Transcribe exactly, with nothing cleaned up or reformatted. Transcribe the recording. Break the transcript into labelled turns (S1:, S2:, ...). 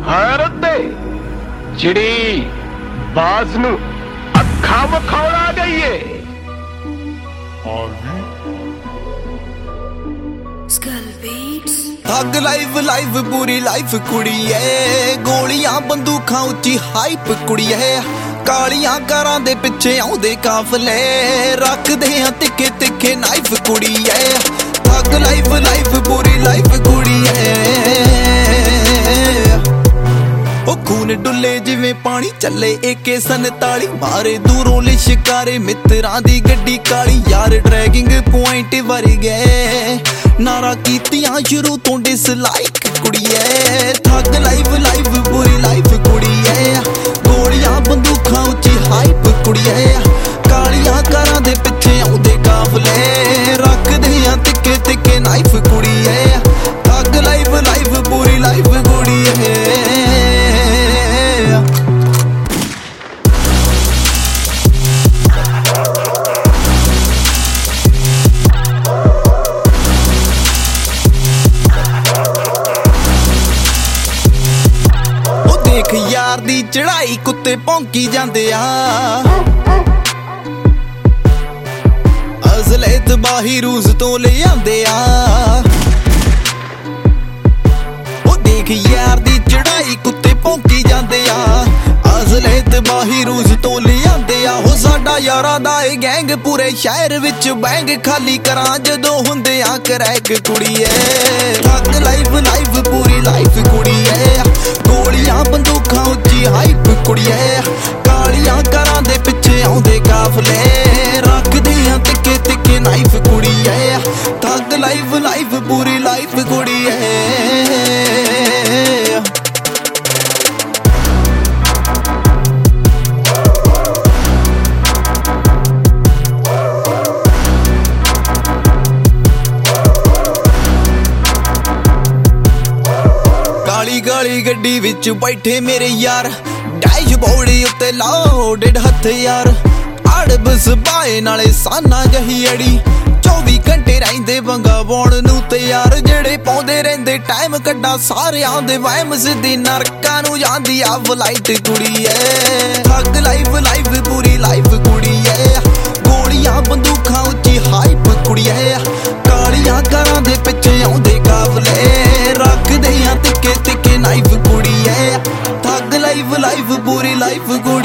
S1: भारत दे चिड़ी बाज नू अखा विखाउण आ गई है।
S2: थग लाइव लाइव पूरी लाइफ कुड़ी है, गोलियां बंदूखां उच्ची हाइप कुड़ी है, कालियां कारां दे पिछे आउंदे काफले, रखदे हां तिखे तिखे नाइफ कुड़ी है। थग लाइव लाइव पूरी लाइफ कुड़ी है, ओ खून डुले जिवें पानी चले एके सनताली, मारे दूरों लिशकारे मित्रां दी गड्डी काली, यार ड्रैगिंग पॉइंट वर गए, नारा कीतियां शुरू तो डिसलाइक कुड़ी है। थग लाइव लाइव पूरी लाइफ कुड़ी है, गोलियां बंदूखां उच्ची हाइप कुड़ी है, कालियां कारां दे पिछे आउंदे काफले, रखदे हां तिक्के तिक्के नाइफ कुड़ी है। थग लाइव लाइव पूरी लाइफ कुड़ी है। देख यार दी चढ़ाई कुत्ते भौंकी जांदे आ, असले तबाही रूस तो ले आंदे आ। ओ देख यार दी चढ़ाई कुत्ते भौंकी जांदे आ, असले तबाही रूस तो ले आंदे आ। हो साडा यारां दा ए गैंग पूरे शहर विच बैंक खाली करां जदों हुंदे आ क्रैक कुड़ी है। थग लाइव लाइव पूरी लाइफ कुड़ी है, गोलियां बंदूखां उच्ची हाइप कुड़ी है, कालियां कारां दे पिछे आउंदे काफले, रखदे हां तिक्के तिक्के नाइफ कुड़ी है। थग लाइव लाइव पूरी लाइफ कुड़ी है। गाली गड्डी विच बैठे मेरे यार, डैशबोर्ड उत्ते लोडेड हथियार, अड़बस बाए नाले साना जही अड़ी, चौबी घंटे रहिंदे वंगा पाउण नूं तैयार, जेड़े पाउंदे रहिंदे टाइम कड्डा सारे आंदे वहम सिद्धी नरकां नूं जांदी आ फ्लाइट कुड़ी है। थग लाइव लाइव पूरी लाइफ कुड़ी है, गोलियां बंदूखां उच्ची हाइप कुड़ी है, कालियां कारां दे पिछे आउंदे काफले, रखदे हां तिक्के तिक्के नाइफ कुड़ी है। थग लाइव लाइव पूरी लाइफ कुड़ी